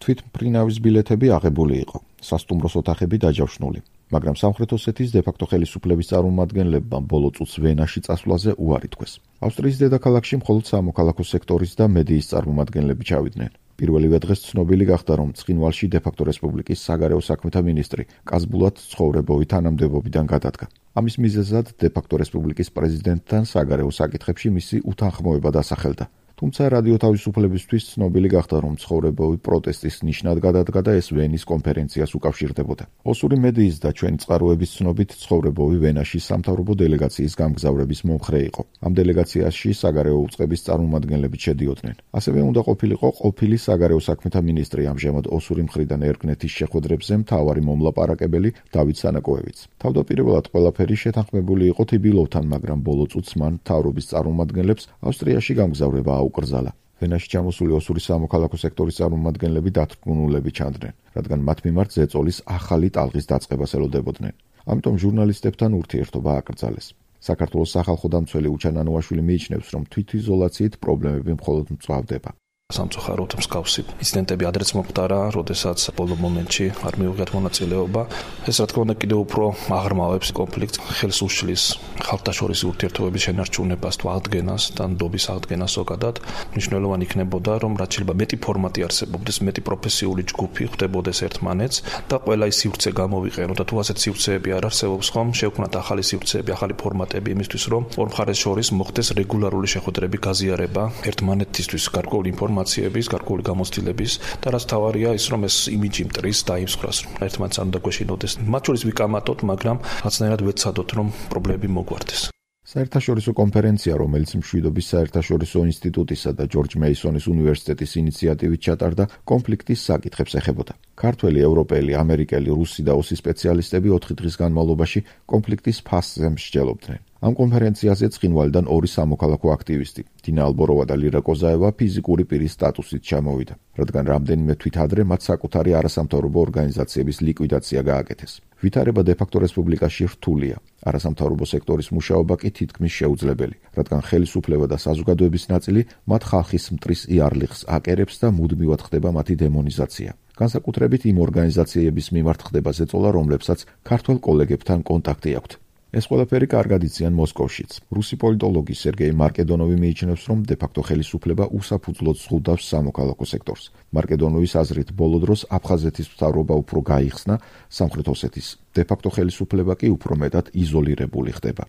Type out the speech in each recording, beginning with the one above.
თვითმფრინავის ბილეთები აღებული იყო, სასტუმროს ოთახები დაჯავშნული, მაგრამ სამხრეთ ოსეთის დე-ფაქტო ხელისუფლების წარმომადგენლებმა ბოლო წუთს ვენაში წასვლაზე უარი თქვეს. ავსტრიის დედაქალაქში მხოლოდ სამოქალაქო სექტორის და მედიის წარმომადგენლები ჩავიდნენ. პირველივე დღეს ცნობილი გახდა, რომ ცხინვალში დე-ფაქტო რესპუბლიკის საგარეო საქმეთა მინისტრი კაზბულად ცხოვრებოვი თანამდებობიდან გადადგა. ამის მიზეზად დე-ფაქტო რესპუბლიკის პრეზიდენტთან საგარეო საკითხებში მისი უთანხმოება დასახელდა. თუმცა რადიო თავისუფლებისთვის ცნობილი გახდა, რომ ცხოვრებოვი პროტესტის ნიშნად გადადგა და ეს ვენის კონფერენციას უკავშირდებოდა. ოსური მედიის და ჩვენი წყაროების ცნობით ცხოვრებოვი ვენაში სამთავრობო დელეგაციის გამგზავრების მომხრე იყო. ამ დელეგაციაში საგარეო უწყების წარმომადგენლები შედიოდნენ. ასევე უნდა ყოფილიყო ყოფილი საგარეო საქმეთა მინისტრი, ამჟამად ოსური მხრიდან ერგნეთის შეხვედრებზე მთავარი მომლაპარაკებელი დავით სანაკოევიც. თავდაპირველად ყველაფერი შეთანხმებული იყო თიბილოვთან, მაგრამ ბოლო წუთს მან მთავრობის წარმომადგენლებს ავსტრიაში გამგზავრება უკრძალა. ვენაში ჩამოსული ოსური სამოქალაქო სექტორის წარმომადგენლები დათრგუნულები ჩანდნენ, რადგან მათ მიმართ ზეწოლის ახალი ტალღის დაწყებას ელოდებოდნენ. ამიტომ ჟურნალისტებთან ურთიერთობა აკრძალეს. საქართველოს სახალხო დამცველი უჩან ანუაშვილი მიიჩნევს, რომ თვითიზოლაციით პრობლემები მხოლოდ მწვავდება. სამწუხაროდ მსგავსი ინციდენტები ადრეც მოხდარა, როდესაც ბოლო მომენტში არ მიუღიათ მონაწილეობა. ეს რა თქმა უნდა კიდევ უფრო აღრმავებს კონფლიქტს, ხელს უშლის ხალხთაშორისი ურთიერთობების შენარჩუნებას, თუ აღდგენას და ნდობის აღდგენას ზოგადად. მნიშვნელოვანი იქნებოდა, რომ რაც შეიძლება მეტი ფორმატი არსებობდეს, მეტი პროფესიული ჯგუფი ხვდებოდეს ერთმანეთს და ყველა ის სივრცე გამოვიყენოთ და თუ ასეთ სივრცეები არ არსებობს ხომ, შევქმნათ ახალი სივრცეები, ახალი ფორმატები იმისთვის, რომ ორ მხარეს შორის მოხდეს რეგულარული შეხვედრები, გაზიარება ერთმანეთისთვის გარკვეული ინფორმაციების, გარკვეული გამოცდილების და რაც თავარია ის, რომ ეს იმიჯი მტრის და იმსხვრას, რომ ერთმანეთს არ უნდა გვეშინოდეს. მათ შორის ვიკამათოთ, მაგრამ რაცნაირად ვეცადოთ, რომ პრობლემები მოგვარდეს. საერთაშორისო კონფერენცია, რომელიც მშვიდობის საერთაშორისო ინსტიტუტისა და ჯორჯ მეისონის უნივერსიტეტის ინიციატივით ჩატარდა, კონფლიქტის საკითხებს ეხებოდა. ქართველი, ევროპელი, ამერიკელი, რუსი და ოსი სპეციალისტები 4 დღის განმავლობაში კონფლიქტის ფასზე მსჯელობდნენ. ამ კონფერენციაზე ცხინვალიდან 2 სამოქალაქო აქტივისტი, დინა ალბოროვა და ლირა კოზაევა ფიზიკური პირის სტატუსით ჩამოვიდა, რადგან რამდენიმე თვით ადრე მათ საკუთარი არასამთავრობო ორგანიზაციების ლიკვიდაცია გააკეთეს. ვითარება დე-ფაქტო რესპუბლიკაში რთულია. არასამთავრობო სექტორის მუშაობა კი თითქმის შეუძლებელი, რადგან ხელისუფლება და საზოგადოების ნაწილი მათ ხალხის მტრის იარლიხს აკერებს და მუდმივად ხდება მათი დემონიზაცია. განსაკუთრებით იმ ორგანიზაციების მიმართ ხდება ზეწოლა, რომლებსაც ქართველ კოლეგებთან კონტაქტი აქვთ. ეს ყველაფერი კარგად იციან მოსკოვშიც. რუსი პოლიტოლოგი სერგეი მარკედონოვი მიიჩნევს, რომ დე-ფაქტო ხელისუფლება უსაფუძვლოდ ზღუდავს სამოქალაქო სექტორს. მარკედონოვის აზრით, ბოლო დროს აფხაზეთის მთავრობა უფრო გაიხსნა, სამხრეთ ოსეთის დე-ფაქტო ხელისუფლება კი უფრო მეტად იზოლირებული ხდება.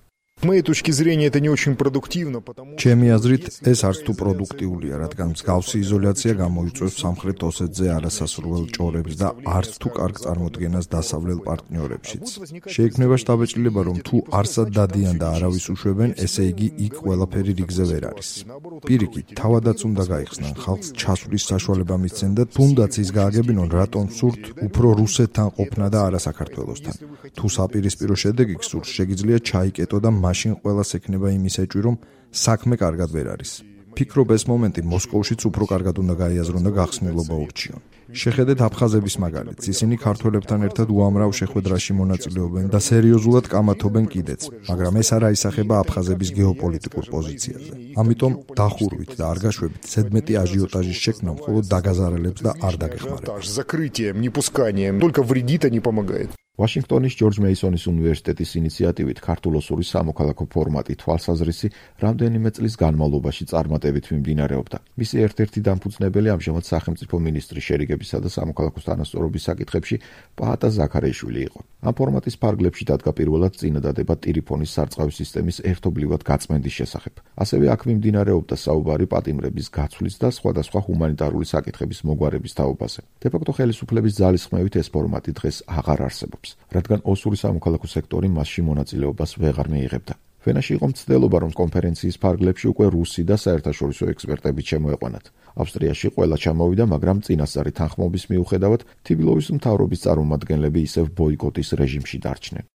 ჩემი აზრით, ეს არც თუ პროდუქტიულია, რადგან მსგავსი იზოლაცია გამოიწვევს სამხრეთ ოსეთზე არასასურველ ჭორებს და არც თუ კარგ წარმოდგენას დასავლელ პარტნიორებშიც. შეიქმნება შთაბეჭდილება, რომ თუ არსად დადიან და არავის უშვებენ, ესე იგი იქ ყველაფერი რიგზე ვერ არის. პირიქით, თავადაც უნდა გაიხსნან, ხალხს ჩასვლის საშუალება მისცენ და თუნდაც ის გააგებინონ, რატომ სურთ უფრო რუსეთთან ყოფნა და არა საქართველოსთან. თუ საპირისპირო შედეგი გსურს, შეგიძლია ჩაიკეტო და მაშინ ყველას ექნება იმის ეჭვი, რომ საქმე კარგად ვერ არის. ფიქრობ, ეს მომენტი მოსკოვშიც უფრო კარგად უნდა გაიაზრონ და გახსნილობა ურჩიონ. შეხედეთ აფხაზების მაგალითს, ისინი ქართველებთან ერთად უამრავ შეხვედრაში მონაწილეობენ და სერიოზულად კამათობენ კიდეც, მაგრამ ეს არ აისახება აფხაზების გეოპოლიტიკურ პოზიციაზე. ამიტომ დახურვით და არ გაშვებით ზედმეტი აჟიოტაჟის შექმნა მხოლოდ დაგაზარალებს და არ დაგეხმარება. ვაშინგტონის ჯორჯ მეისონის უნივერსიტეტის ინიციატივით ქართულ-ოსური სამოქალაქო ფორმატი თვალსაზრისი რამდენიმე წლის განმავლობაში წარმატებით მიმდინარეობდა. მისი ერთ-ერთი დამფუძნებელი ამჟამად სახელმწიფო მინისტრი შერიგებისა და სამოქალაქო თანასწორობის საკითხებში პაატა ზაქარეიშვილი იყო. ამ ფორმატის ფარგლებში დადგა პირველად წინადადება ტირიფონის სარწყავი სისტემის ერთობლივად გაწმენდის შესახებ. ასევე აქ მიმდინარეობდა საუბარი პატიმრების გაცვლის და სხვადასხვა ჰუმანიტარული საკითხების მოგვარების თაობაზე. დე-ფაქტო ხელისუფლების ძალისხმევით ეს ფორმატი დღეს აღარ არსებობს, რადგან ოსური სამოქალაქო სექტორი მასში მონაწილეობას ვეღარ მიიღებდა. ვენაში იყო მცდელობა, რომ კონფერენციის ფარგლებში უკვე რუსი და საერთაშორისო ექსპერტები შემოეყვანათ. ავსტრიაში ყველა ჩამოვიდა, მაგრამ წინასწარი თანხმობის მიუხედავად თბილისის მთავრობის წარმომადგენლები ისევ ბოიკოტის რეჟიმში დარჩნენ.